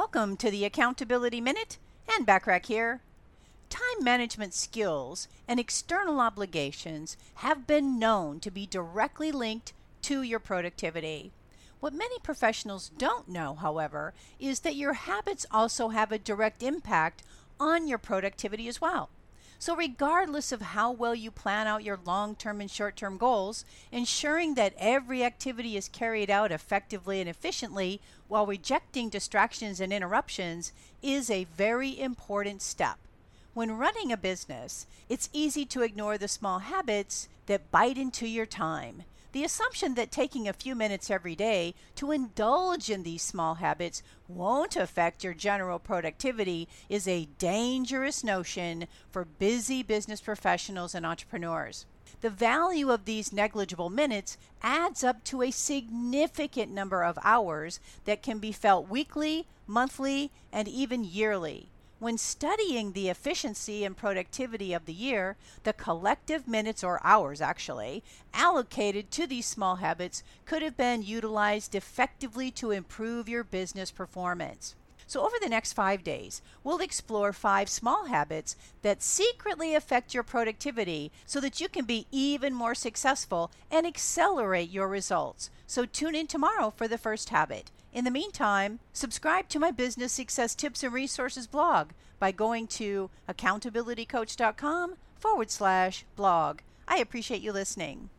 Welcome to the Accountability Minute, and Backrack here. Time management skills and external obligations have been known to be directly linked to your productivity. What many professionals don't know, however, is that your habits also have a direct impact on your productivity as well. So regardless of how well you plan out your long-term and short-term goals, ensuring that every activity is carried out effectively and efficiently while rejecting distractions and interruptions is a very important step. When running a business, it's easy to ignore the small habits that bite into your time. The assumption that taking a few minutes every day to indulge in these small habits won't affect your general productivity is a dangerous notion for busy business professionals and entrepreneurs. The value of these negligible minutes adds up to a significant number of hours that can be felt weekly, monthly, and even yearly. When studying the efficiency and productivity of the year, the collective minutes, or hours actually, allocated to these small habits could have been utilized effectively to improve your business performance. So over the next 5 days, we'll explore 5 small habits that secretly affect your productivity so that you can be even more successful and accelerate your results. So tune in tomorrow for the first habit. In the meantime, subscribe to my Business Success Tips and Resources blog by going to accountabilitycoach.com/blog. I appreciate you listening.